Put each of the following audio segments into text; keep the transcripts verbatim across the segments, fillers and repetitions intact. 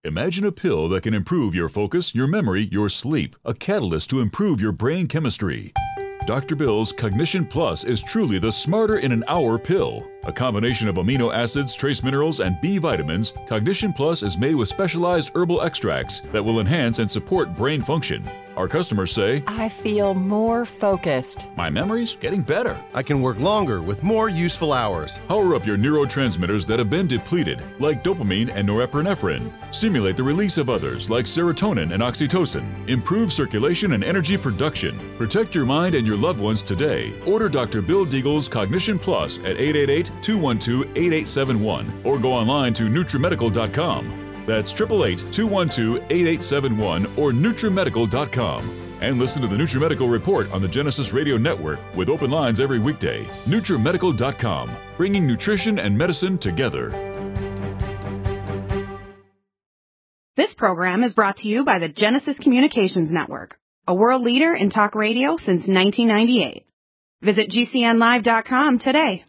Imagine a pill that can improve your focus, your memory, your sleep, a catalyst to improve your brain chemistry. Doctor Bill's Cognition Plus is truly the smarter in an hour pill. A combination of amino acids, trace minerals, and B vitamins, Cognition Plus is made with specialized herbal extracts that will enhance and support brain function. Our customers say, I feel more focused. My memory's getting better. I can work longer with more useful hours. Power up your neurotransmitters that have been depleted, like dopamine and norepinephrine. Stimulate the release of others, like serotonin and oxytocin. Improve circulation and energy production. Protect your mind and your loved ones today. Order Doctor Bill Deagle's Cognition Plus at eight eight eight, two one two, eight eight seven one or go online to NutriMedical dot com. That's eight eight eight, two one two, eight eight seven one or NutriMedical dot com. And listen to the NutriMedical Report on the Genesis Radio Network with open lines every weekday. NutriMedical dot com, bringing nutrition and medicine together. This program is brought to you by the Genesis Communications Network, a world leader in talk radio since nineteen ninety-eight. Visit G C N live dot com today.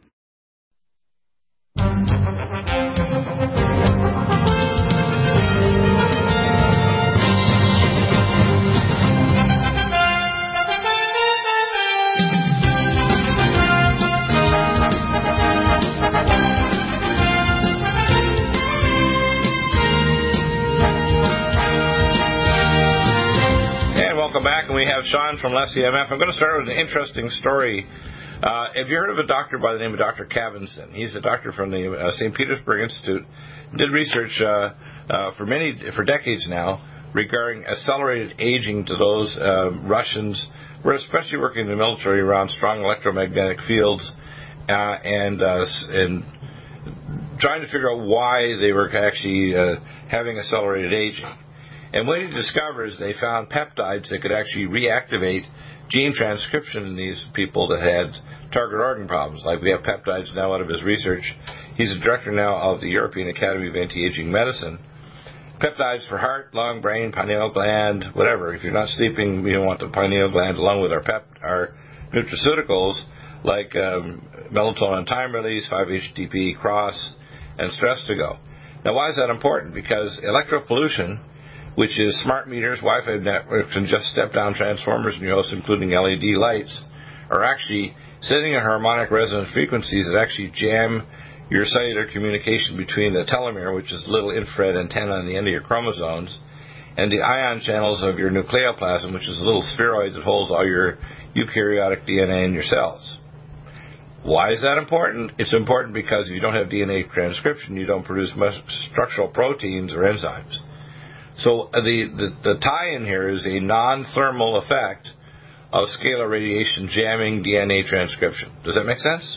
Welcome back, and we have Sean from Less E M F. I'm going to start with an interesting story. Uh, have you heard of a doctor by the name of Doctor Kavinson? He's a doctor from the uh, Saint Petersburg Institute. Did research uh, uh, for many for decades now regarding accelerated aging to those uh, Russians who are especially working in the military around strong electromagnetic fields uh, and uh, and trying to figure out why they were actually uh, having accelerated aging. And what he discovers, they found peptides that could actually reactivate gene transcription in these people that had target organ problems. Like we have peptides now out of his research. He's a director now of the European Academy of Anti-Aging Medicine. Peptides for heart, lung, brain, pineal gland, whatever. If you're not sleeping, we don't want the pineal gland along with our pep, our nutraceuticals like um, melatonin time release, five H T P, cross, and stress to go. Now, why is that important? Because electropollution, which is smart meters, Wi-Fi networks, and just step-down transformers in your house, including L E D lights, are actually sending a harmonic resonant frequencies that actually jam your cellular communication between the telomere, which is a little infrared antenna on the end of your chromosomes, and the ion channels of your nucleoplasm, which is a little spheroid that holds all your eukaryotic D N A in your cells. Why is that important? It's important because if you don't have D N A transcription, you don't produce much structural proteins or enzymes. So the, the, the tie-in here is a non-thermal effect of scalar radiation jamming D N A transcription. Does that make sense?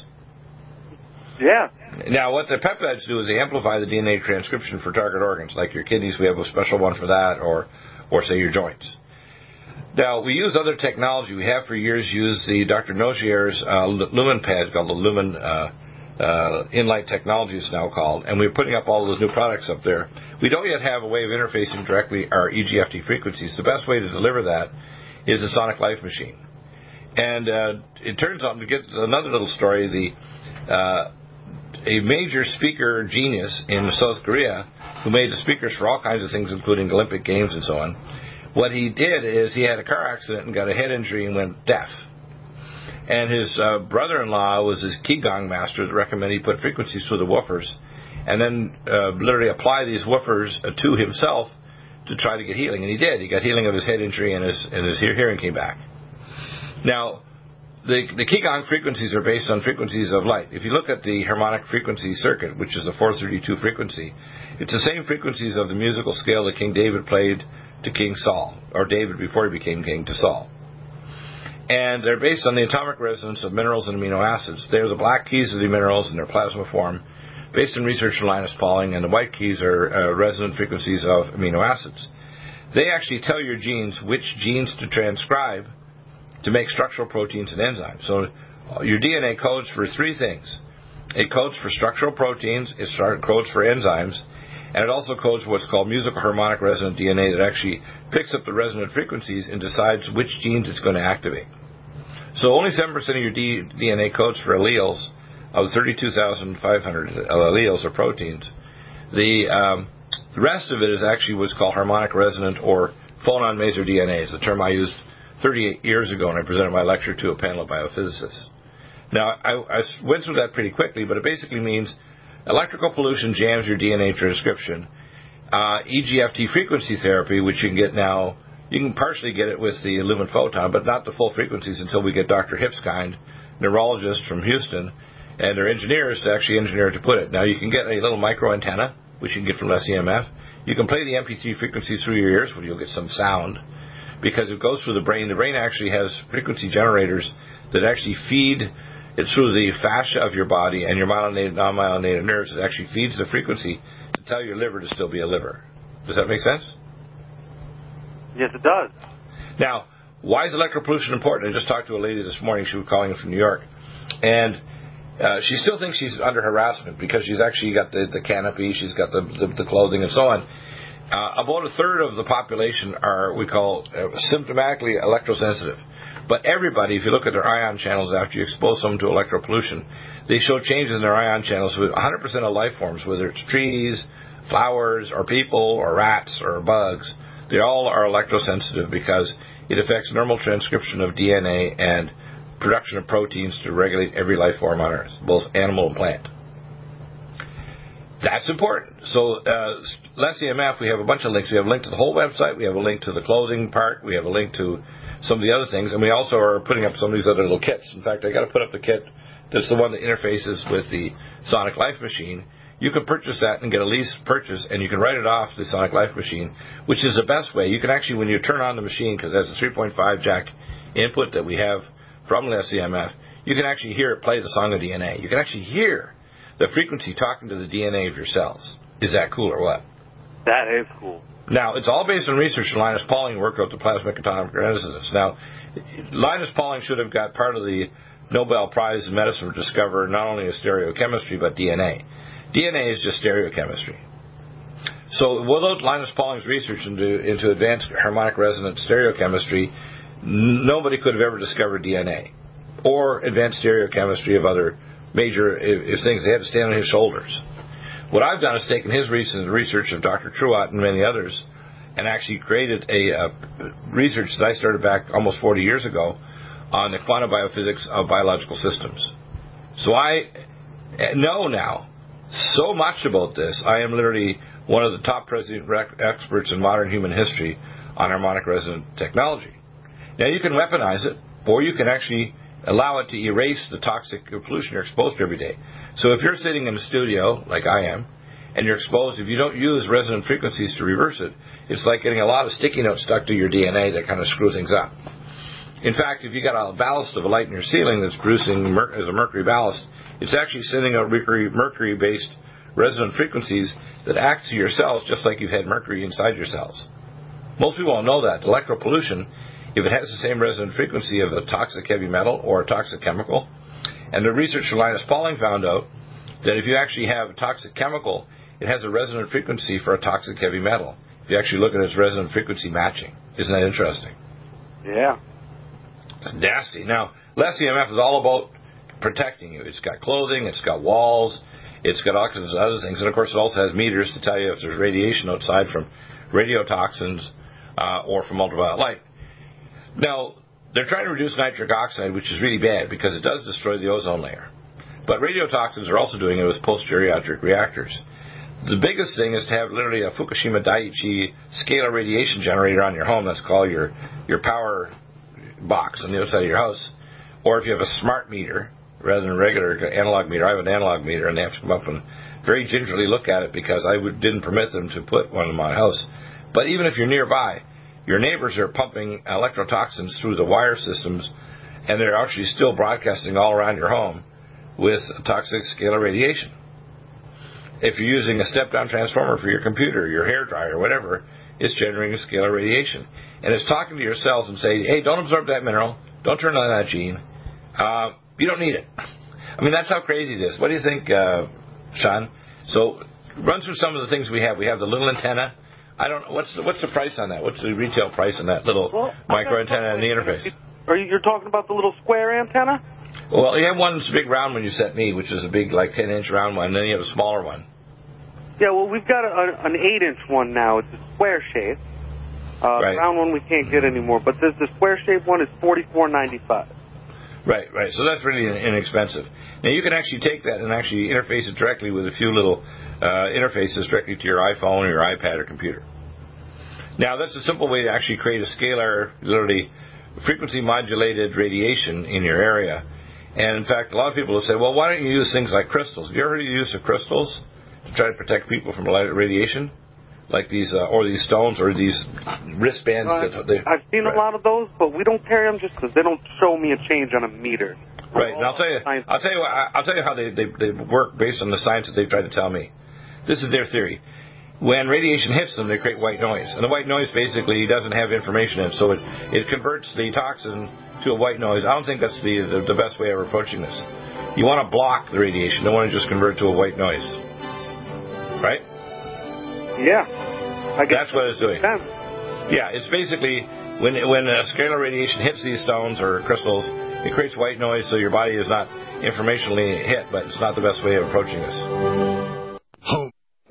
Yeah. Now, what the peptides do is they amplify the D N A transcription for target organs, like your kidneys. We have a special one for that, or, or say, your joints. Now, we use other technology. We have for years used the Doctor Nogier's uh, Lumen pad, called the Lumen uh, uh, Inlight Technology, it's now called, and we're putting up all those new products up there. We don't yet have a way of interfacing directly our E G F T frequencies. The best way to deliver that is the Sonic Life Machine. And uh, it turns out, to get another little story, the uh, a major speaker genius in South Korea who made the speakers for all kinds of things, including Olympic Games and so on, what he did is he had a car accident and got a head injury and went deaf. And his uh, brother-in-law was his Qigong master that recommended he put frequencies through the woofers and then uh, literally apply these woofers uh, to himself to try to get healing. And he did. He got healing of his head injury, and his, and his hearing came back. Now, the, the Qigong frequencies are based on frequencies of light. If you look at the harmonic frequency circuit, which is the four thirty-two frequency, it's the same frequencies of the musical scale that King David played to King Saul, or David before he became king to Saul. And they're based on the atomic resonance of minerals and amino acids. They're the black keys of the minerals in their plasma form, based on research from Linus Pauling, and the white keys are uh, resonant frequencies of amino acids. They actually tell your genes which genes to transcribe to make structural proteins and enzymes. So your D N A codes for three things. It codes for structural proteins, it codes for enzymes, and it also codes what's called musical harmonic resonant D N A that actually picks up the resonant frequencies and decides which genes it's going to activate. So only seven percent of your D N A codes for alleles of thirty-two thousand five hundred alleles or proteins. The um, The rest of it is actually what's called harmonic resonant or phonon maser D N A. It's a term I used thirty-eight years ago when I presented my lecture to a panel of biophysicists. Now, I, I went through that pretty quickly, but it basically means electrical pollution jams your D N A transcription. Uh, E G F T frequency therapy, which you can get now, you can partially get it with the Lumen Photon, but not the full frequencies until we get Doctor Hipskind, neurologist from Houston, and their engineers to actually engineer it to put it. Now, you can get a little micro antenna, which you can get from S E M F. You can play the M P three frequencies through your ears where you'll get some sound because it goes through the brain. The brain actually has frequency generators that actually feed it through the fascia of your body and your myelinated, non-myelinated nerves. It actually feeds the frequency to tell your liver to still be a liver. Does that make sense? Yes, it does. Now, why is electropollution important? I just talked to a lady this morning. She was calling in from New York. And uh, she still thinks she's under harassment because she's actually got the, the canopy, she's got the, the, the clothing and so on. Uh, about a third of the population are, we call, uh, symptomatically electrosensitive. But everybody, if you look at their ion channels after you expose them to electropollution, they show changes in their ion channels with one hundred percent of life forms, whether it's trees, flowers, or people, or rats, or bugs. They all are electrosensitive because it affects normal transcription of D N A and production of proteins to regulate every life form on Earth, both animal and plant. That's important. So, uh, S E M F, we have a bunch of links. We have a link to the whole website. We have a link to the clothing part. We have a link to some of the other things. And we also are putting up some of these other little kits. In fact, I got to put up the kit that's the one that interfaces with the Sonic Life Machine. You can purchase that and get a lease purchase, and you can write it off the Sonic Life Machine, which is the best way. You can actually, when you turn on the machine, because it has a three point five jack input that we have from the S E M F, you can actually hear it play the song of D N A. You can actually hear the frequency talking to the D N A of your cells. Is that cool or what? That is cool. Now, it's all based on research that Linus Pauling worked out the plasmic atomic resonance. Now, Linus Pauling should have got part of the Nobel Prize in Medicine for discovering not only a stereochemistry, but D N A. D N A is just stereochemistry. So without Linus Pauling's research into, into advanced harmonic resonance stereochemistry, n- nobody could have ever discovered D N A or advanced stereochemistry of other major if, if things. They had to stand on his shoulders. What I've done is taken his recent research of Doctor Truott and many others and actually created a uh, research that I started back almost forty years ago on the quantum biophysics of biological systems. So I know now so much about this. I am literally one of the top present rec- experts in modern human history on harmonic resonant technology. Now, you can weaponize it, or you can actually allow it to erase the toxic pollution you're exposed to every day. So if you're sitting in a studio, like I am, and you're exposed, if you don't use resonant frequencies to reverse it, it's like getting a lot of sticky notes stuck to your D N A that kind of screw things up. In fact, if you got a ballast of a light in your ceiling that's producing mer- as a mercury ballast, it's actually sending out mercury, mercury-based resonant frequencies that act to your cells just like you've had mercury inside your cells. Most people don't know that. Electropollution, if it has the same resonant frequency of a toxic heavy metal or a toxic chemical, and the researcher Linus Pauling found out that if you actually have a toxic chemical, it has a resonant frequency for a toxic heavy metal. If you actually look at its resonant frequency matching. Isn't that interesting? Yeah. It's nasty. Now, S E M F is all about protecting you. It's got clothing, it's got walls, it's got all kinds of other things, and of course it also has meters to tell you if there's radiation outside from radiotoxins uh, or from ultraviolet light. Now, they're trying to reduce nitric oxide, which is really bad because it does destroy the ozone layer. But radiotoxins are also doing it with post-bariatric reactors. The biggest thing is to have literally a Fukushima Daiichi scalar radiation generator on your home. That's called your, your power box on the other side of your house. Or if you have a smart meter rather than a regular analog meter. I have an analog meter, and they have to come up and very gingerly look at it because I would, didn't permit them to put one in my house. But even if you're nearby, your neighbors are pumping electrotoxins through the wire systems, and they're actually still broadcasting all around your home with toxic scalar radiation. If you're using a step-down transformer for your computer, your hair dryer, whatever, it's generating scalar radiation. And it's talking to your cells and saying, hey, don't absorb that mineral, don't turn on that gene, uh, you don't need it. I mean, that's how crazy it is. What do you think, uh, Sean? So run through some of the things we have. We have the little antenna. I don't know, what's the, what's the price on that? What's the retail price on that little well, micro antenna and the interface? Are you, you're talking about the little square antenna? Well, you have one that's a big round one you sent me, which is a big, like, ten-inch round one, and then you have a smaller one. Yeah, well, we've got a, an eight-inch one now. It's a square shape. Uh, right. The round one we can't get anymore, but this, the square shape one is forty-four ninety-five. Right, right. So that's really inexpensive. Now you can actually take that and actually interface it directly with a few little uh, interfaces directly to your iPhone or your iPad or computer. Now that's a simple way to actually create a scalar, literally frequency modulated radiation in your area. And in fact, a lot of people will say, well, why don't you use things like crystals? Have you ever heard of the use of crystals to try to protect people from radiation? Like these, uh, or these stones, or these wristbands. Uh, that they, I've seen right. a lot of those, but we don't carry them just because they don't show me a change on a meter. Right, and I'll tell you, I'll tell you, what, I'll tell you how they, they they work based on the science that they've tried to tell me. This is their theory. When radiation hits them, they create white noise, and the white noise basically doesn't have information in it, so it it converts the toxin to a white noise. I don't think that's the the, the best way of approaching this. You want to block the radiation. You don't want to just convert it to a white noise, right? Yeah, I guess that's what it's doing. Sense. Yeah, it's basically when when uh, scalar radiation hits these stones or crystals, it creates white noise, so your body is not informationally hit, but it's not the best way of approaching this. Home.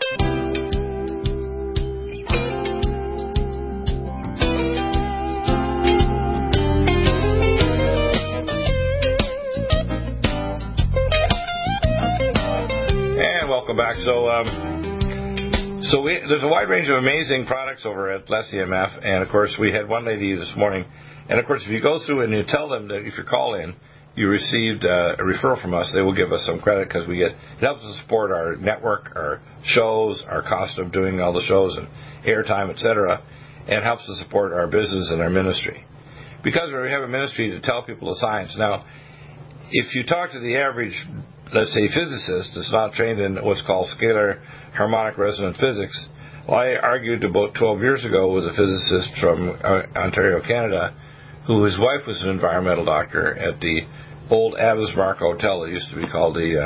And welcome back. So, um, So we, there's a wide range of amazing products over at Less E M F, and of course we had one lady this morning, and of course if you go through and you tell them that if you call in, you received uh, a referral from us, they will give us some credit because we get, it helps us support our network, our shows, our cost of doing all the shows and airtime, et cetera, and helps us support our business and our ministry. Because we have a ministry to tell people the science. Now, if you talk to the average, let's say, physicist that's not trained in what's called scalar harmonic resonant physics. Well, I argued about twelve years ago with a physicist from uh, Ontario, Canada, who his wife was an environmental doctor at the old Abbotsmark Hotel. It used to be called the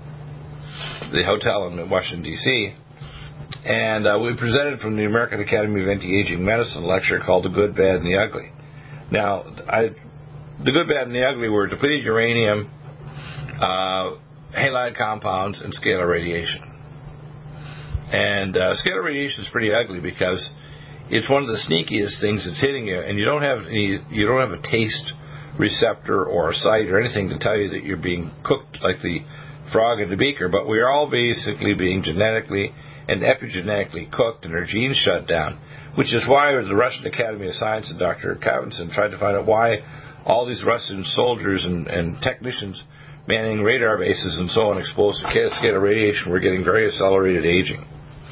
uh, the hotel in Washington, D C And uh, we presented from the American Academy of Anti-Aging Medicine a lecture called The Good, Bad, and the Ugly. Now, I, the good, bad, and the ugly were depleted uranium, uh, halide compounds, and scalar radiation. And uh, scalar radiation is pretty ugly because it's one of the sneakiest things that's hitting you, and you don't have any, you don't have a taste receptor or a sight or anything to tell you that you're being cooked like the frog in the beaker. But we're all basically being genetically and epigenetically cooked, and our genes shut down, which is why the Russian Academy of Science and Doctor Kavinson tried to find out why all these Russian soldiers and, and technicians manning radar bases and so on exposed to scalar radiation were getting very accelerated aging.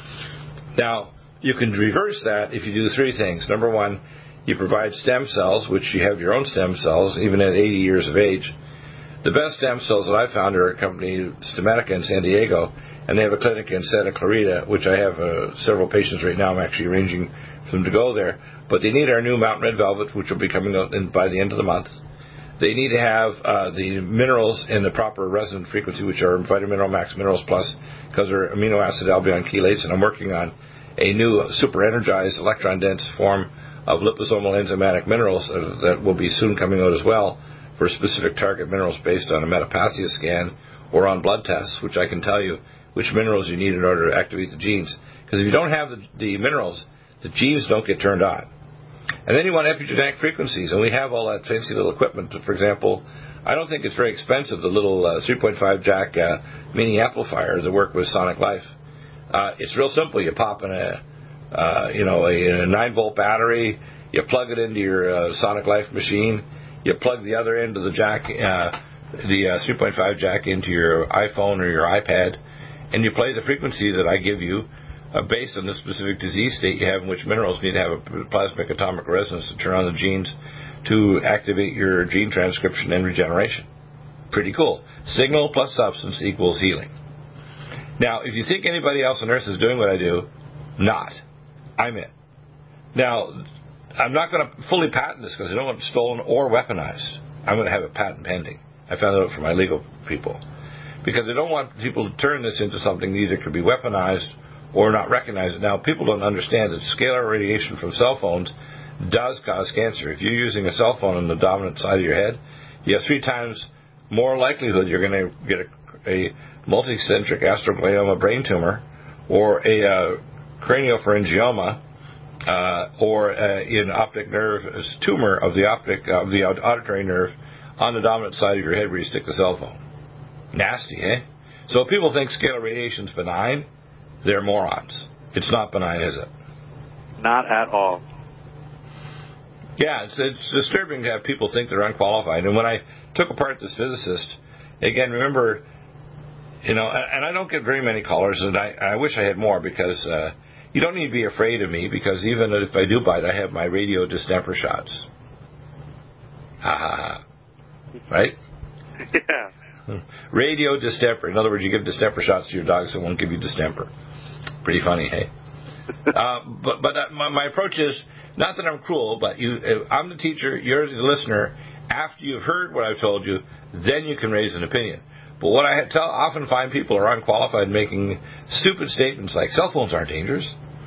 Now, you can reverse that if you do three things. Number one, you provide stem cells, which you have your own stem cells, even at eighty years of age. The best stem cells that I found are a company, Stemedica in San Diego, and they have a clinic in Santa Clarita, which I have uh, several patients right now. I'm actually arranging for them to go there. But they need our new Mountain Red Velvet, which will be coming out in, by the end of the month. They need to have uh, the minerals in the proper resonant frequency, which are Vitamineral Max Minerals Plus, because they're amino acid albion chelates, and I'm working on a new super energized electron dense form of liposomal enzymatic minerals uh, that will be soon coming out as well for specific target minerals based on a metapathia scan or on blood tests, which I can tell you which minerals you need in order to activate the genes. Because if you don't have the, the minerals, the genes don't get turned on. And then you want epigenetic frequencies, and we have all that fancy little equipment. For example, I don't think it's very expensive, the little uh, three point five jack uh, mini amplifier that work with Sonic Life. Uh, it's real simple. You pop in a, uh, you know, a, a nine volt battery, you plug it into your uh, Sonic Life machine, you plug the other end of the jack, uh, the uh, three point five jack into your iPhone or your iPad, and you play the frequency that I give you uh, based on the specific disease state you have, in which minerals need to have a plasmic atomic resonance to turn on the genes to activate your gene transcription and regeneration. Pretty cool. Signal plus substance equals healing. Now, if you think anybody else on earth is doing what I do, not. I'm it. Now, I'm not going to fully patent this because I don't want it stolen or weaponized. I'm going to have a patent pending. I found it out from my legal people. Because I don't want people to turn this into something that either could be weaponized or not recognize it. Now, people don't understand that scalar radiation from cell phones does cause cancer. If you're using a cell phone on the dominant side of your head, you have three times more likelihood you're going to get a, a multicentric astroglioma brain tumor or a uh, craniopharyngioma, uh, or uh, an optic nerve tumor of the optic of the auditory nerve on the dominant side of your head where you stick the cell phone. Nasty, eh? So if people think scalar radiation is benign, they're morons. It's not benign, is it? Not at all. Yeah, it's, it's disturbing to have people think they're unqualified. And when I took apart this physicist, again, remember, you know, and I don't get very many callers, and I, I wish I had more, because uh, you don't need to be afraid of me, because even if I do bite, I have my radio distemper shots. Ha ha ha. Right? Yeah. Radio distemper. In other words, you give distemper shots to your dog, so it won't give you distemper. Pretty funny, hey? uh, but but uh, my, my approach is, not that I'm cruel, but you. If I'm the teacher, you're the listener. After you've heard what I've told you, then you can raise an opinion. But what I tell, often find people are unqualified making stupid statements like, cell phones aren't dangerous.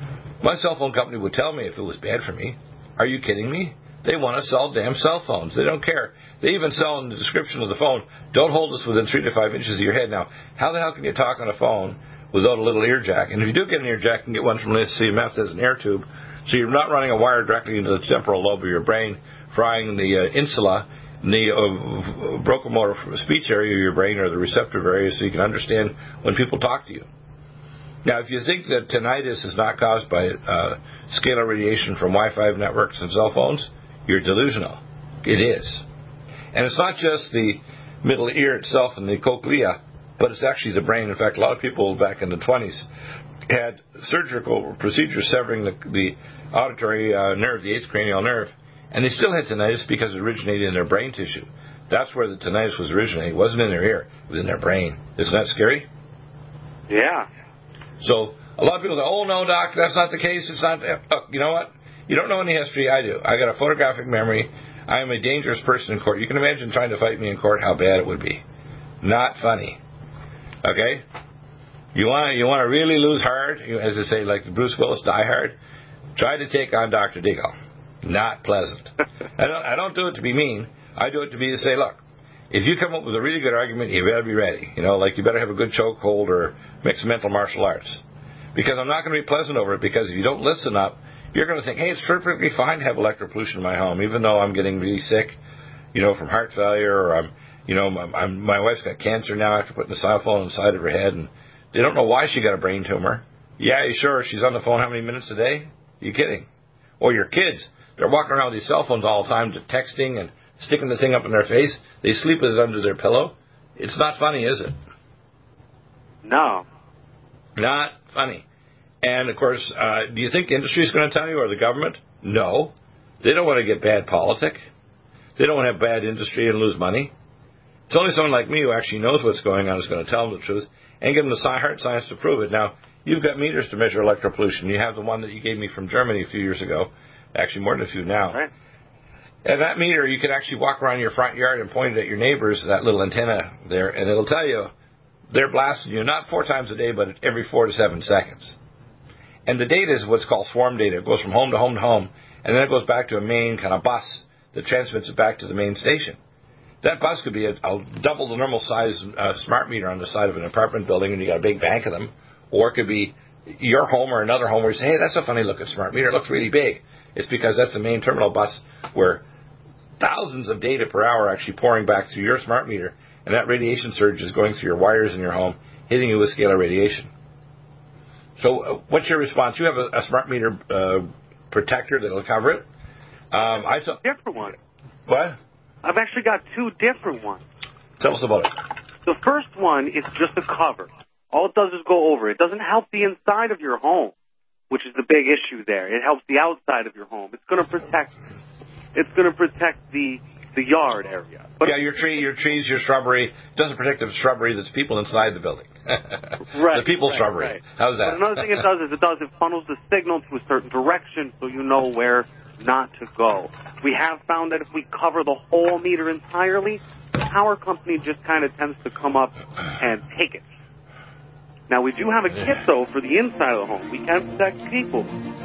My cell phone company would tell me if it was bad for me. Are you kidding me? They want to sell damn cell phones. They don't care. They even sell in the description of the phone, don't hold us within three to five inches of your head. Now, how the hell can you talk on a phone without a little ear jack? And if you do get an ear jack, you can get one from C M S as an air tube. So you're not running a wire directly into the temporal lobe of your brain, frying the uh, insula, the uh, brocomotor speech area of your brain, or the receptive area, so you can understand when people talk to you. Now, if you think that tinnitus is not caused by uh, scalar radiation from Wi-Fi networks and cell phones, you're delusional. It is. And it's not just the middle ear itself and the cochlea, but it's actually the brain. In fact, a lot of people back in the twenties had surgical procedures severing the, the auditory uh, nerve, the eighth cranial nerve, and they still had tinnitus because it originated in their brain tissue. That's where the tinnitus was originating. It wasn't in their ear. It was in their brain. Isn't that scary? Yeah. So a lot of people say, oh, no, doc, that's not the case. It's not. Look, you know what? You don't know any history. I do. I got a photographic memory. I am a dangerous person in court. You can imagine trying to fight me in court, how bad it would be. Not funny. Okay? You want you want to really lose hard, as they say, like Bruce Willis, Die Hard, try to take on Doctor Deagle. Not pleasant. I don't I don't do it to be mean. I do it to be to say, look, if you come up with a really good argument, you better be ready. You know, like you better have a good chokehold or mixed mental martial arts. Because I'm not going to be pleasant over it, because if you don't listen up, you're going to think, hey, it's perfectly fine to have electropollution in my home, even though I'm getting really sick, you know, from heart failure, or I'm, you know, I'm, I'm, my wife's got cancer now after putting the cell phone on the side of her head, and they don't know why she got a brain tumor. Yeah, you sure? She's on the phone how many minutes a day? You kidding? Or your kids, they're walking around with these cell phones all the time, to texting and sticking the thing up in their face. They sleep with it under their pillow. It's not funny, is it? No. Not funny. And, of course, uh, do you think the industry is going to tell you, or the government? No. They don't want to get bad politic. They don't want to have bad industry and lose money. It's only someone like me who actually knows what's going on is going to tell them the truth and give them the hard science to prove it. Now, you've got meters to measure electropollution. You have the one that you gave me from Germany a few years ago. Actually, more than a few now. Right. And that meter, you can actually walk around your front yard and point it at your neighbors, that little antenna there, and it'll tell you they're blasting you not four times a day, but every four to seven seconds. And the data is what's called swarm data. It goes from home to home to home, and then it goes back to a main kind of bus that transmits it back to the main station. That bus could be a, a double the normal size uh, smart meter on the side of an apartment building, and you got a big bank of them. Or it could be your home or another home where you say, hey, that's a funny looking smart meter. It looks really big. It's because that's the main terminal bus where thousands of data per hour are actually pouring back through your smart meter, and that radiation surge is going through your wires in your home, hitting you with scalar radiation. So uh, what's your response? You have a, a smart meter uh, protector that will cover it. Um, I t- different one. What? I've actually got two different ones. Tell us about it. The first one is just a cover. All it does is go over. It doesn't help the inside of your home, which is the big issue there. It helps the outside of your home. It's going to protect. It's going to protect the the yard area. But yeah, your tree, your trees, your shrubbery doesn't protect the shrubbery that's people inside the building. Right. The people right, shrubbery. Right. How's that? But another thing it does is it does it funnels the signal to a certain direction, so you know where not to go. We have found that if we cover the whole meter entirely, the power company just kind of tends to come up and take it. Now, we do have a kit, though, for the inside of the home. We can protect people.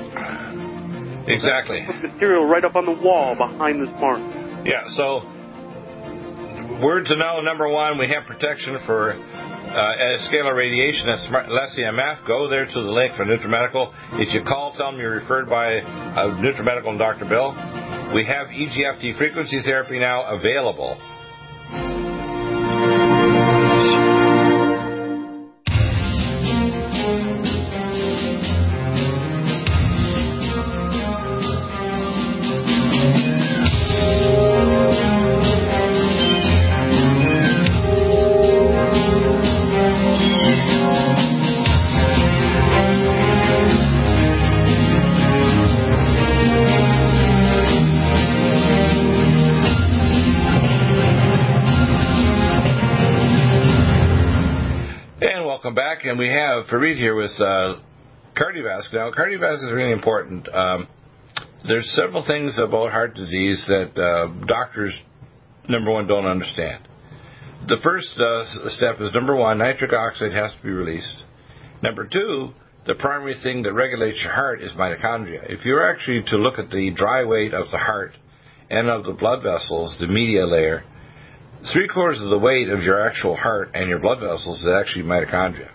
Exactly. Put material right up on the wall behind the smart. Yeah, so word to know, number one, we have protection for uh, at a scale of radiation that's less than M F, go there to the link for NutriMedical. If you call, tell them you're referred by uh, NutriMedical and Doctor Bill. We have E G F T frequency therapy now available. Back, and we have Fareed here with uh, cardiovascular. Now, cardiovascular is really important. Um, there's several things about heart disease that uh, doctors, number one, don't understand. The first uh, step is, number one, nitric oxide has to be released. Number two, the primary thing that regulates your heart is mitochondria. If you're actually to look at the dry weight of the heart and of the blood vessels, the media layer, three quarters of the weight of your actual heart and your blood vessels is actually mitochondria.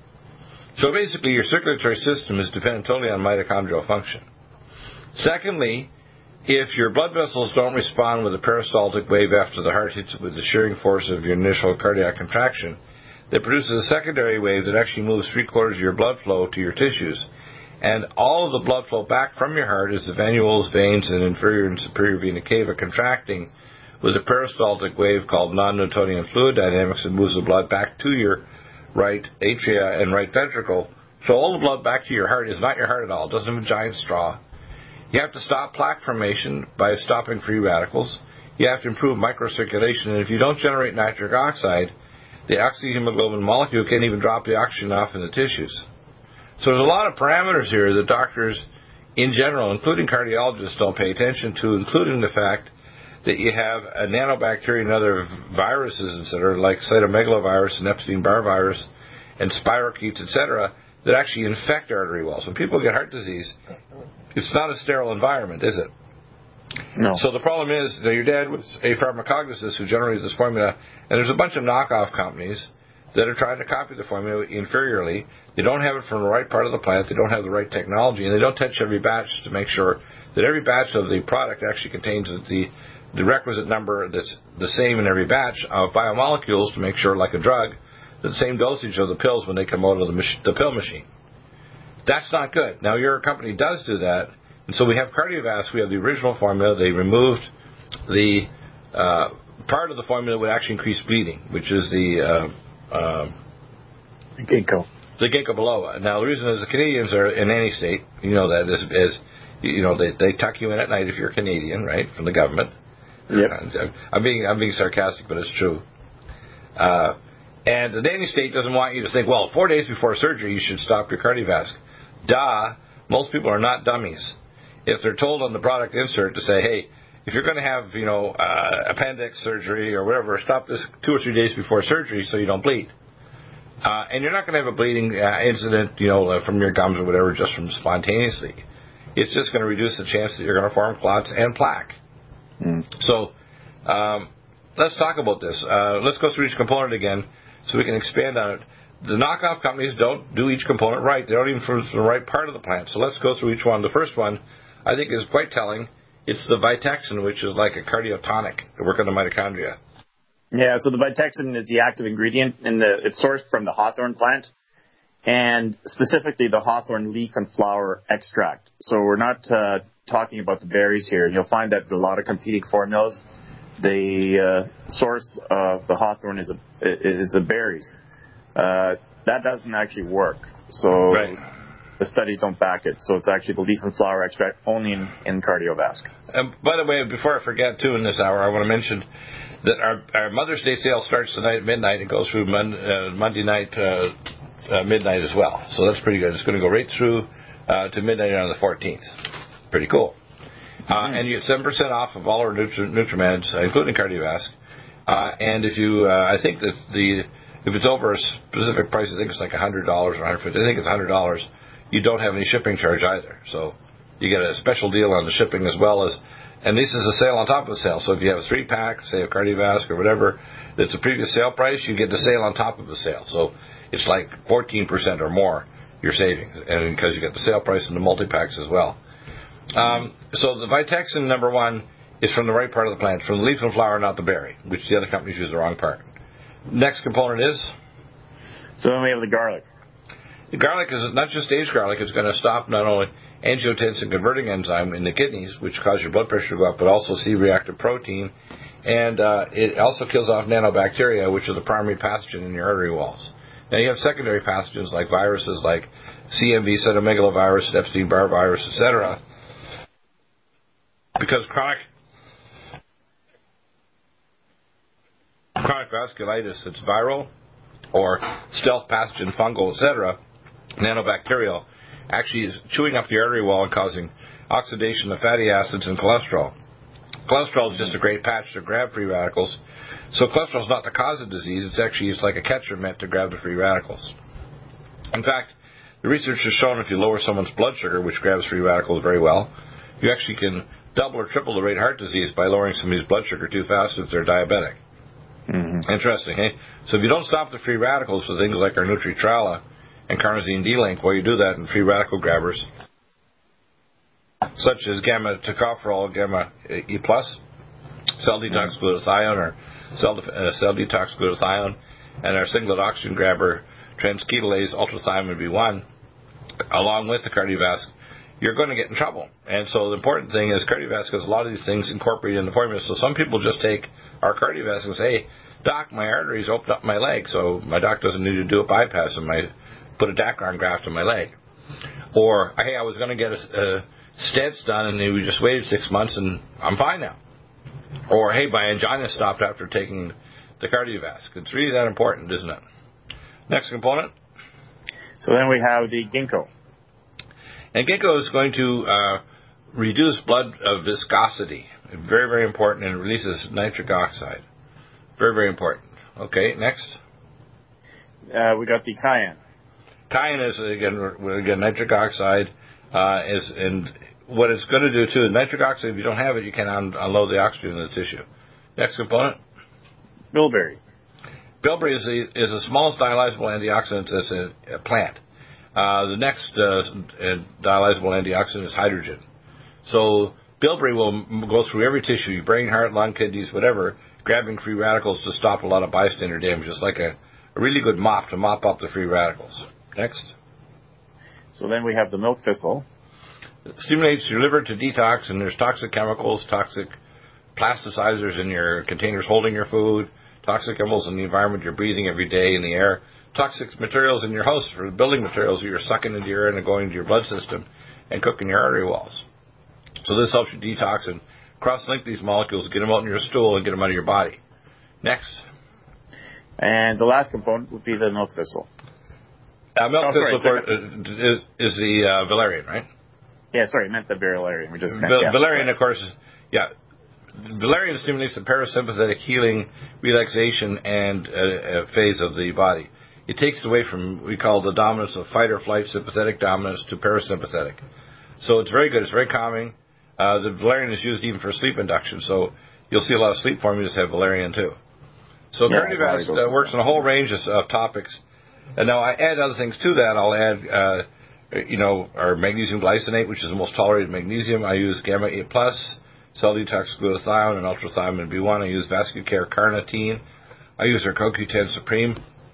So basically, your circulatory system is dependent totally on mitochondrial function. Secondly, if your blood vessels don't respond with a peristaltic wave after the heart hits it with the shearing force of your initial cardiac contraction, that produces a secondary wave that actually moves three quarters of your blood flow to your tissues. And all of the blood flow back from your heart is the venules, veins, and inferior and superior vena cava contracting with a peristaltic wave called non-Newtonian fluid dynamics that moves the blood back to your right atria and right ventricle. So all the blood back to your heart is not your heart at all. It doesn't have a giant straw. You have to stop plaque formation by stopping free radicals. You have to improve microcirculation. And if you don't generate nitric oxide, the oxyhemoglobin molecule can't even drop the oxygen off in the tissues. So there's a lot of parameters here that doctors in general, including cardiologists, don't pay attention to, including the fact that you have a nanobacteria and other viruses that are like cytomegalovirus and Epstein-Barr virus and spirochetes, et cetera, that actually infect artery walls. When people get heart disease, it's not a sterile environment, is it? No. So the problem is that your dad was a pharmacognosist who generated this formula, and there's a bunch of knockoff companies that are trying to copy the formula inferiorly. They don't have it from the right part of the plant, they don't have the right technology, and they don't touch every batch to make sure that every batch of the product actually contains the the requisite number that's the same in every batch of biomolecules to make sure, like a drug, the same dosage of the pills when they come out of the, mach- the pill machine. That's not good. Now, your company does do that, and so we have Cardiovasc. We have the original formula. They removed the uh, part of the formula that would actually increase bleeding, which is the uh, uh, ginkgo. The ginkgo biloba. Now, the reason is the Canadians are in any state, you know that, is, is you know, they, they tuck you in at night if you're a Canadian, right, from the government. Yep. I'm being I'm being sarcastic, but it's true. Uh, and the Danish state doesn't want you to think, well, four days before surgery you should stop your Cardiovasc. Duh. Most people are not dummies. If they're told on the product insert to say, hey, if you're going to have, you know, uh, appendix surgery or whatever, stop this two or three days before surgery so you don't bleed. Uh, and you're not going to have a bleeding uh, incident, you know, uh, from your gums or whatever, just from spontaneously. It's just going to reduce the chance that you're going to form clots and plaque. Mm. So um, let's talk about this. Uh, let's go through each component again so we can expand on it. The knockoff companies don't do each component right. They don't even produce the right part of the plant. So let's go through each one. The first one, I think, is quite telling. It's the Vitexin, which is like a cardiotonic to work on the mitochondria. Yeah, so the Vitexin is the active ingredient, and the, it's sourced from the hawthorn plant, and specifically the hawthorn leaf and flower extract. So we're not uh, talking about the berries here. You'll find that a lot of competing formulas, the uh, source of the hawthorn is a, is the berries. Uh, that doesn't actually work. So right. The studies don't back it. So it's actually the leaf and flower extract only in, in Cardiovasc. Um, by the way, before I forget, too, in this hour, I want to mention that our, our Mother's Day sale starts tonight at midnight and goes through Mon- uh, Monday night uh, uh, midnight as well. So that's pretty good. It's going to go right through uh, to midnight on the fourteenth. Pretty cool. Uh, mm-hmm. And you get seven percent off of all our Nutri- Nutrimeds, uh, including Cardiovasc. Uh, and if you, uh, I think that the, if it's over a specific price, I think it's like one hundred dollars or one hundred fifty dollars. I think it's one hundred dollars. You don't have any shipping charge either. So you get a special deal on the shipping as well as And this is a sale on top of the sale. So if you have a three-pack, say a Cardiovasc or whatever, that's a previous sale price, you get the sale on top of the sale. So it's like fourteen percent or more you're saving, and because you get the sale price and the multi-packs as well. Um, so the Vitexin, number one, is from the right part of the plant, from the leaf and flower, not the berry, which the other companies use the wrong part. Next component is? So then we have the garlic. The garlic is not just aged garlic. It's going to stop not only angiotensin converting enzyme in the kidneys, which cause your blood pressure to go up, but also C-reactive protein. And uh, it also kills off nanobacteria, which are the primary pathogen in your artery walls. Now, you have secondary pathogens like viruses like C M V, cytomegalovirus, Epstein-Barr virus, et cetera. Because chronic chronic vasculitis, it's viral, or stealth pathogen, fungal, et cetera, nanobacterial, actually is chewing up the artery wall and causing oxidation of fatty acids and cholesterol. Cholesterol is just a great patch to grab free radicals. So cholesterol is not the cause of disease. It's actually it's like a catcher meant to grab the free radicals. In fact, the research has shown if you lower someone's blood sugar, which grabs free radicals very well, you actually can double or triple the rate of heart disease by lowering somebody's blood sugar too fast if they're diabetic. Mm-hmm. Interesting, eh? So if you don't stop the free radicals with things like our Nutritrala and carnosine D-Link, well, you do that in free radical grabbers, such as gamma tocopherol, gamma E plus, cell detox glutathione, or cell, uh, cell detox glutathione, and our singlet oxygen grabber, transketolase, ultrathymine B one, along with the Cardiovasc, you're going to get in trouble. And so the important thing is Cardiovasc has a lot of these things incorporated in the formula. So some people just take our Cardiovasc and say, hey, doc, my arteries opened up my leg, so my doc doesn't need to do a bypass and my put a Dacron graft in my leg. Or, hey, I was going to get a, a stents done and we just waited six months and I'm fine now. Or, hey, my angina stopped after taking the Cardiovasc. It's really that important, isn't it? Next component. So then we have the ginkgo. And ginkgo is going to uh, reduce blood uh, viscosity. Very, very important, and it releases nitric oxide. Very, very important. Okay, next. Uh, we got the cayenne. Cayenne is, again, again nitric oxide. Uh, is and what it's going to do, too, nitric oxide, if you don't have it, you can un- unload the oxygen in the tissue. Next component. Bilberry. Bilberry is the, is the smallest dialyzable antioxidant that's a, a plant. Uh, the next uh, dialyzable antioxidant is hydrogen. So bilberry will go through every tissue, your brain, heart, lung, kidneys, whatever, grabbing free radicals to stop a lot of bystander damage. It's like a, a really good mop to mop up the free radicals. Next. So then we have the milk thistle. It stimulates your liver to detox, and there's toxic chemicals, toxic plasticizers in your containers holding your food, toxic chemicals in the environment you're breathing every day in the air, toxic materials in your house for building materials that you're sucking into your air and going into your blood system and cooking your artery walls. So this helps you detox and cross-link these molecules, get them out in your stool and get them out of your body. Next. And the last component would be the milk thistle. Uh, milk oh, thistle sorry, is, is the uh, valerian, right? Yeah, sorry, I meant the valerian. We just meant, Val- yeah. Valerian, of course, yeah. Valerian stimulates the parasympathetic healing, relaxation, and uh, uh, phase of the body. It takes away from, we call the dominance of fight or flight, sympathetic dominance, to parasympathetic. So it's very good. It's very calming. Uh, the valerian is used even for sleep induction. So you'll see a lot of sleep formulas have valerian too. So yeah, Cardiovasc uh, works on a whole range of, of topics. And now I add other things to that. I'll add, uh, you know, our magnesium glycinate, which is the most tolerated magnesium. I use gamma A plus, cell detox glutathione, and ultrathymine B one. I use Vascucare carnitine. I use our C O Q ten Supreme.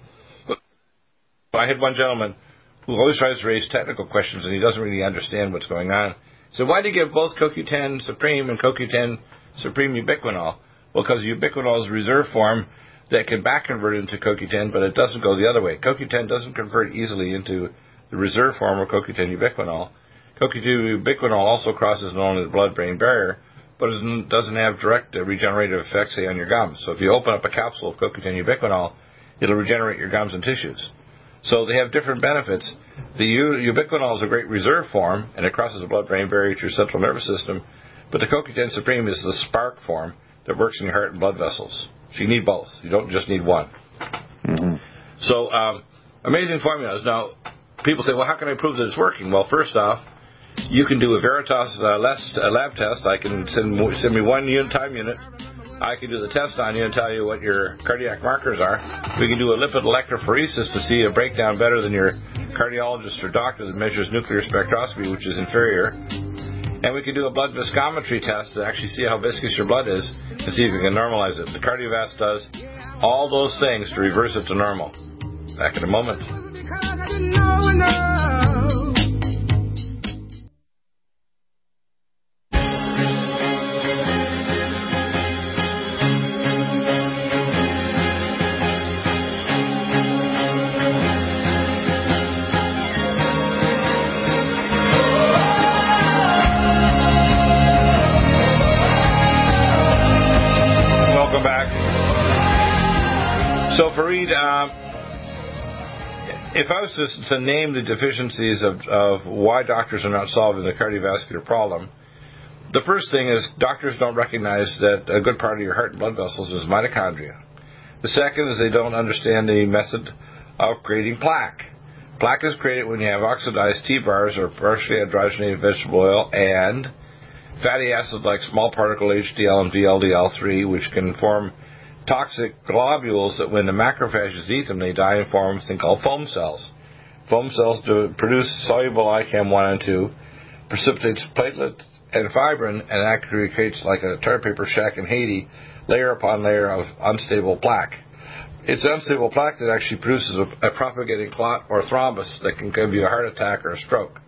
I had one gentleman who always tries to raise technical questions, and he doesn't really understand what's going on. So why do you give both C O Q ten Supreme and C O Q ten Supreme ubiquinol? Well, because ubiquinol is a reserve form that can back convert into C O Q ten, but it doesn't go the other way. C O Q ten doesn't convert easily into the reserve form of C O Q ten ubiquinol. C O Q ten ubiquinol also crosses not only the blood-brain barrier, but it doesn't have direct uh, regenerative effects, say, on your gums. So if you open up a capsule of C O Q ten ubiquinol, it'll regenerate your gums and tissues. So they have different benefits. The u- ubiquinol is a great reserve form, and it crosses the blood-brain barrier to your central nervous system. But the C O Q ten Supreme is the spark form that works in your heart and blood vessels. So you need both. You don't just need one. Mm-hmm. So um, amazing formulas. Now, people say, well, how can I prove that it's working? Well, first off, You can do a Veritas uh, less, uh, lab test. I can send, send me one unit time unit. I can do the test on you and tell you what your cardiac markers are. We can do a lipid electrophoresis to see a breakdown better than your cardiologist or doctor that measures nuclear spectroscopy, which is inferior. And we can do a blood viscometry test to actually see how viscous your blood is and see if we can normalize it. The CardioVasc does all those things to reverse it to normal. Back in a moment. So, Fareed, uh, if I was to, to name the deficiencies of, of why doctors are not solving the cardiovascular problem, the first thing is doctors don't recognize that a good part of your heart and blood vessels is mitochondria. The second is they don't understand the method of creating plaque. Plaque is created when you have oxidized T-bars or partially hydrogenated vegetable oil and fatty acids like small particle H D L and V L D L three, which can form toxic globules that when the macrophages eat them, they die and form a thing called foam cells. Foam cells do produce soluble I C A M one and two, precipitates platelet and fibrin, and actually creates like a tar paper shack in Haiti, layer upon layer of unstable plaque. It's unstable plaque that actually produces a, a propagating clot or thrombus that can give you a heart attack or a stroke.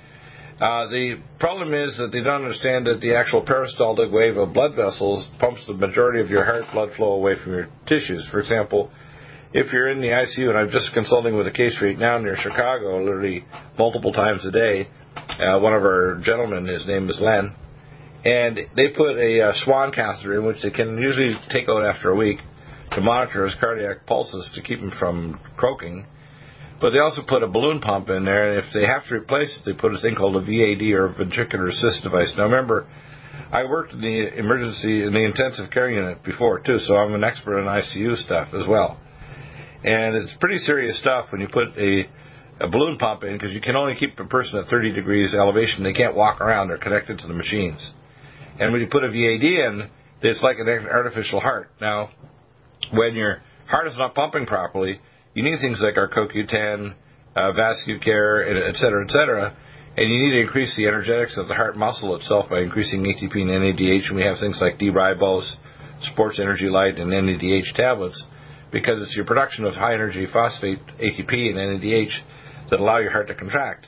Uh, the problem is that they don't understand that the actual peristaltic wave of blood vessels pumps the majority of your heart blood flow away from your tissues. For example, if you're in the I C U, and I'm just consulting with a case right now near Chicago, literally multiple times a day, uh, one of our gentlemen, his name is Len, and they put a uh, Swan catheter in, which they can usually take out after a week to monitor his cardiac pulses to keep him from croaking. But they also put a balloon pump in there, and if they have to replace it, they put a thing called a V A D, or ventricular assist device. Now remember, I worked in the emergency, in the intensive care unit before too, so I'm an expert in I C U stuff as well. And it's pretty serious stuff when you put a, a balloon pump in, because you can only keep a person at thirty degrees elevation. They can't walk around. They're connected to the machines. And when you put a V A D in, it's like an artificial heart. Now, when your heart is not pumping properly, you need things like our C O Q ten, uh, VascuCare, et cetera, et cetera, and you need to increase the energetics of the heart muscle itself by increasing A T P and N A D H, and we have things like D-ribose, Sports Energy Light, and N A D H tablets, because it's your production of high-energy phosphate, A T P, and N A D H that allow your heart to contract.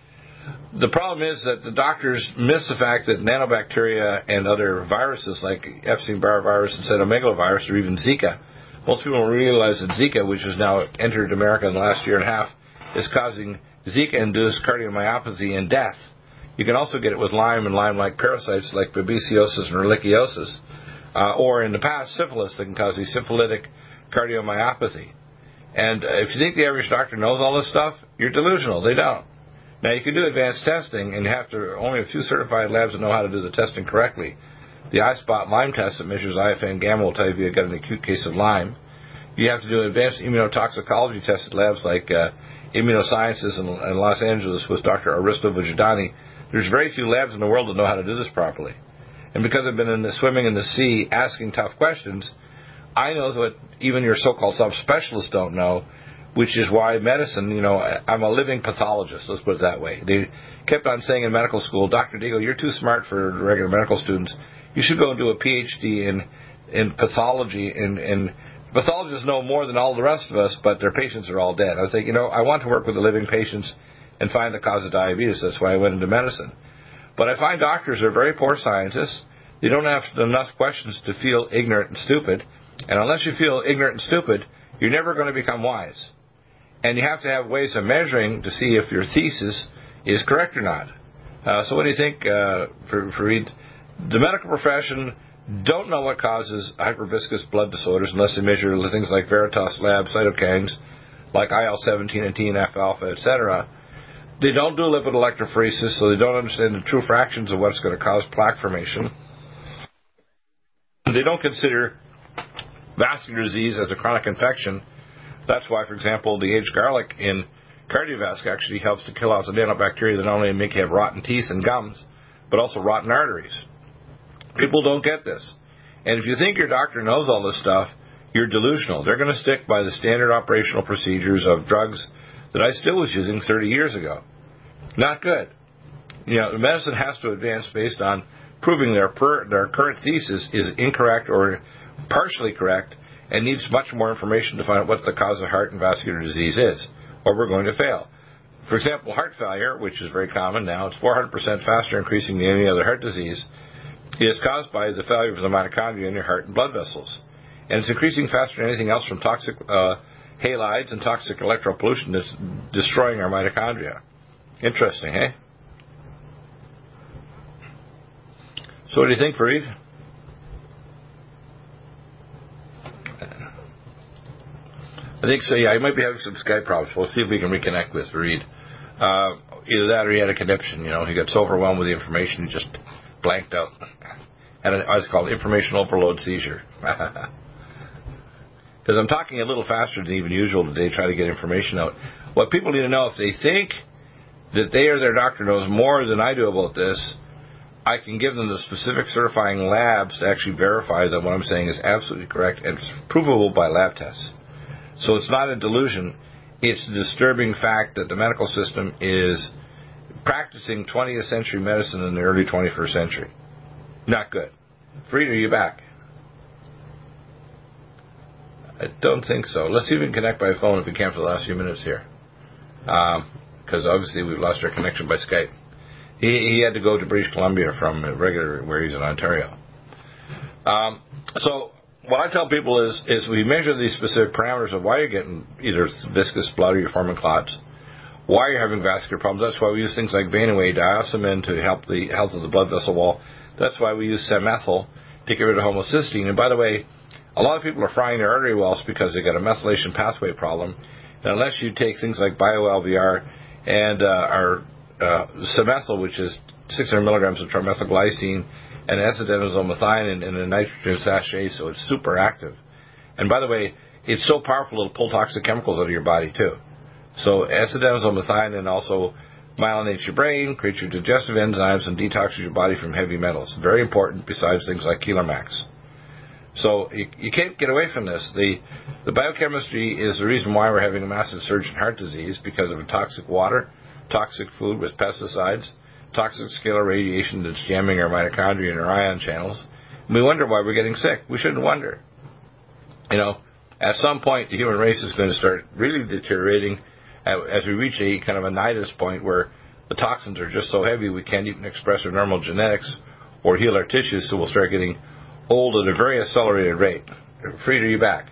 The problem is that the doctors miss the fact that nanobacteria and other viruses like Epstein-Barr virus and cytomegalovirus, or even Zika, most people don't realize that Zika, which has now entered America in the last year and a half, is causing Zika-induced cardiomyopathy and death. You can also get it with Lyme and Lyme-like parasites like babesiosis and ehrlichiosis, uh, or in the past, syphilis that can cause a syphilitic cardiomyopathy. And uh, if you think the average doctor knows all this stuff, you're delusional. They don't. Now, you can do advanced testing, and you have to only a few certified labs that know how to do the testing correctly. The iSpot Lyme test that measures I F N gamma will tell you if you've got an acute case of Lyme. You have to do advanced immunotoxicology tests at labs like uh, Immunosciences in, in Los Angeles with Doctor Aristo Vujadani. There's very few labs in the world that know how to do this properly. And because I've been in the swimming in the sea asking tough questions, I know what even your so-called subspecialists don't know, which is why medicine, you know, I'm a living pathologist, let's put it that way. They kept on saying in medical school, Doctor Deagle, you're too smart for regular medical students. You should go and do a P H D in in pathology, and, and pathologists know more than all the rest of us, but their patients are all dead. I was thinking, you know, I want to work with the living patients and find the cause of diabetes. That's why I went into medicine. But I find doctors are very poor scientists. They don't have enough questions to feel ignorant and stupid. And unless you feel ignorant and stupid, you're never going to become wise. And you have to have ways of measuring to see if your thesis is correct or not. Uh, so what do you think, uh, for, for Reed? The medical profession don't know what causes hyperviscous blood disorders unless they measure things like Veritas Lab cytokines, like I L seventeen and T N F alpha, et cetera. They don't do lipid electrophoresis, so they don't understand the true fractions of what's going to cause plaque formation. They don't consider vascular disease as a chronic infection. That's why, for example, the aged garlic in Cardiovasc actually helps to kill accidental bacteria that not only make you have rotten teeth and gums, but also rotten arteries. People don't get this. And if you think your doctor knows all this stuff, you're delusional. They're going to stick by the standard operational procedures of drugs that I still was using thirty years ago. Not good. You know, medicine has to advance based on proving their per, their current thesis is incorrect or partially correct and needs much more information to find out what the cause of heart and vascular disease is, or we're going to fail. For example, heart failure, which is very common now, it's four hundred percent faster increasing than any other heart disease, is caused by the failure of the mitochondria in your heart and blood vessels. And it's increasing faster than anything else from toxic uh, halides and toxic electro pollution that's destroying our mitochondria. Interesting, eh? So what do you think, Fareed? I think so, yeah, he might be having some Skype problems. We'll see if we can reconnect with Fareed. Uh, either that or he had a conniption, you know. He got so overwhelmed with the information, he just blanked out. And it was called information overload seizure. Because I'm talking a little faster than even usual today, trying to get information out. What people need to know, if they think that they or their doctor knows more than I do about this, I can give them the specific certifying labs to actually verify that what I'm saying is absolutely correct and it's provable by lab tests. So it's not a delusion. It's a disturbing fact that the medical system is practicing twentieth century medicine in the early twenty-first century. Not good. Fareed, are you back? I don't think so. Let's see if we can connect by phone if we can for the last few minutes here. Because um, obviously we've lost our connection by Skype. He, he had to go to British Columbia from regular where he's in Ontario. Um, so what I tell people is, is we measure these specific parameters of why you're getting either viscous blood or you're forming clots, why you're having vascular problems. That's why we use things like Vein-Away diosmin to help the health of the blood vessel wall. That's why we use Samethyl to get rid of homocysteine. And by the way, a lot of people are frying their artery walls because they got a methylation pathway problem. And unless you take things like BioL V R and uh, our uh, Samethyl, which is six hundred milligrams of trimethylglycine, and acetylmethionine in a nitrogen sachet, so it's super active. And by the way, it's so powerful it'll pull toxic chemicals out of your body too. So acetylmethionine also myelinates your brain, creates your digestive enzymes, and detoxes your body from heavy metals. Very important besides things like Keelermax. So you, you can't get away from this. The, the biochemistry is the reason why we're having a massive surge in heart disease, because of toxic water, toxic food with pesticides, toxic scalar radiation that's jamming our mitochondria and our ion channels. And we wonder why we're getting sick. We shouldn't wonder. You know, at some point the human race is going to start really deteriorating as we reach a kind of a nidus point where the toxins are just so heavy we can't even express our normal genetics or heal our tissues, so we'll start getting old at a very accelerated rate. Fareed, are you back?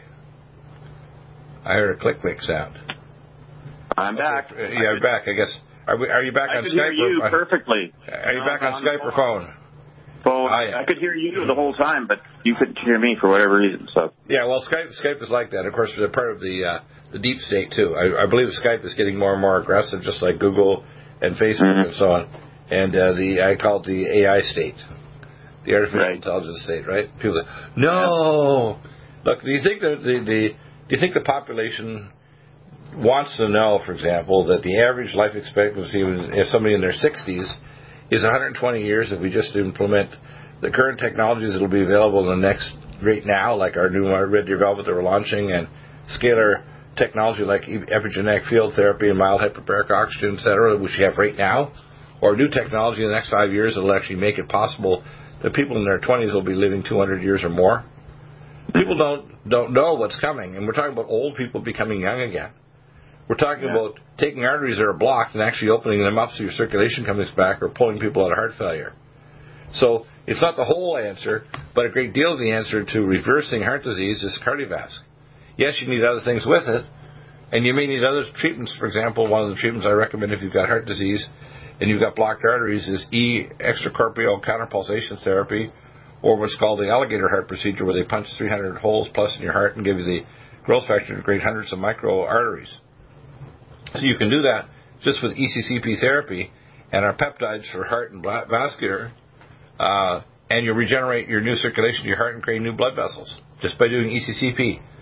I heard a click-click sound. I'm back. Uh, yeah, you're back, I guess. Are, we, are you back I on could Skype? hear you or, perfectly. Are you no, back on, on Skype or phone? Phone. I, I could hear you the whole time, but you couldn't hear me for whatever reason. So yeah, well, Skype Skype is like that. Of course, they're part of the uh, the deep state too. I, I believe Skype is getting more and more aggressive, just like Google and Facebook mm-hmm. and so on. And uh, the I call it the A I state, the artificial right. intelligence state, right? People say, no. Yeah. Look, do you think that the, the do you think the population wants to know, for example, that the average life expectancy of somebody in their sixties is one hundred twenty years if we just implement the current technologies that will be available in the next right now, like our new red deer velvet that we're launching, and scalar technology like epigenetic field therapy and mild hyperbaric oxygen, et cetera, which we have right now, or new technology in the next five years that will actually make it possible that people in their twenties will be living two hundred years or more. People don't don't know what's coming, and we're talking about old people becoming young again. We're talking yeah. about taking arteries that are blocked and actually opening them up so your circulation comes back, or pulling people out of heart failure. So it's not the whole answer, but a great deal of the answer to reversing heart disease is Cardiovasc. Yes, you need other things with it, and you may need other treatments. For example, one of the treatments I recommend if you've got heart disease and you've got blocked arteries is E extracorporeal counterpulsation therapy, or what's called the alligator heart procedure, where they punch three hundred holes plus in your heart and give you the growth factor to create hundreds of micro arteries. So you can do that just with E C C P therapy and our peptides for heart and vascular, uh, and you'll regenerate your new circulation to your heart and create new blood vessels just by doing E C C P.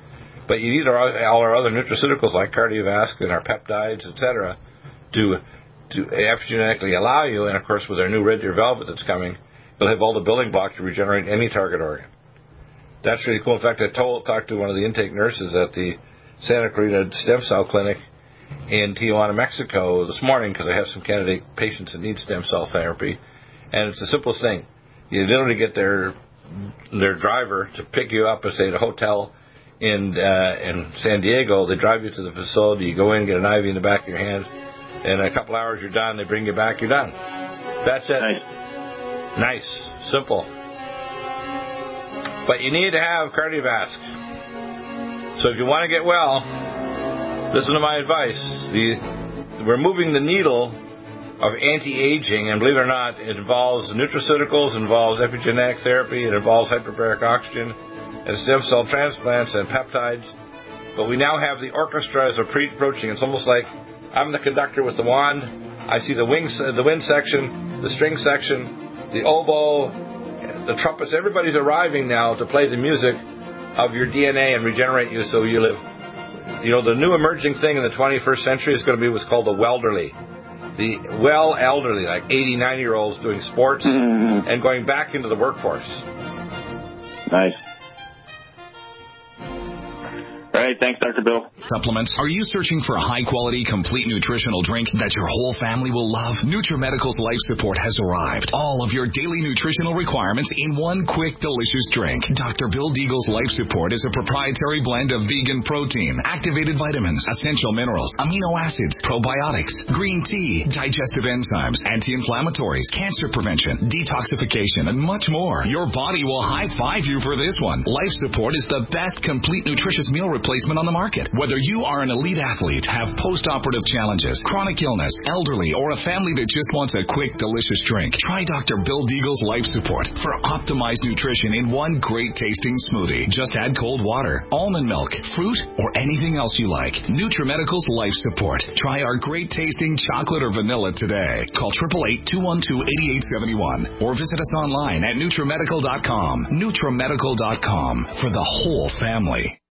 But you need our, all our other nutraceuticals like Cardiovasc and our peptides, et cetera, to to epigenetically allow you. And of course, with our new Red Deer Velvet that's coming, you'll have all the building blocks to regenerate any target organ. That's really cool. In fact, I told talked to one of the intake nurses at the Santa Clarita Stem Cell Clinic in Tijuana, Mexico this morning, because I have some candidate patients that need stem cell therapy, and it's the simplest thing. You literally get their their driver to pick you up at, say, at a hotel in uh, in San Diego. They drive you to the facility. You go in, get an I V in the back of your hand, and in a couple hours you're done. They bring you back. You're done. That's it. Nice. Nice. Simple. But you need to have Cardiovasc. So if you want to get well, listen to my advice. The, removing the needle of anti-aging, and believe it or not, it involves nutraceuticals, involves epigenetic therapy, it involves hyperbaric oxygen, and stem cell transplants and peptides. But we now have the orchestra as a pre-approaching. It's almost like I'm the conductor with the wand. I see the wings, the wind section, the string section, the oboe, the trumpets. Everybody's arriving now to play the music of your D N A and regenerate you so you live. You know, the new emerging thing in the twenty-first century is going to be what's called the welderly. The well elderly, like eighty, ninety-year-olds doing sports mm-hmm. and going back into the workforce. Nice. All right, thanks, Doctor Bill. Supplements. Are you searching for a high-quality, complete nutritional drink that your whole family will love? NutriMedical's Life Support has arrived. All of your daily nutritional requirements in one quick, delicious drink. Doctor Bill Deagle's Life Support is a proprietary blend of vegan protein, activated vitamins, essential minerals, amino acids, probiotics, green tea, digestive enzymes, anti-inflammatories, cancer prevention, detoxification, and much more. Your body will high-five you for this one. Life Support is the best complete nutritious meal replacement on the market. Whether you are an elite athlete, have post-operative challenges, chronic illness, elderly, or a family that just wants a quick, delicious drink, try Doctor Bill Deagle's Life Support for optimized nutrition in one great-tasting smoothie. Just add cold water, almond milk, fruit, or anything else you like. NutriMedical's Life Support. Try our great-tasting chocolate or vanilla today. Call eight eight eight, two one two, eight eight seven one or visit us online at NutriMedical dot com. NutriMedical dot com for the whole family.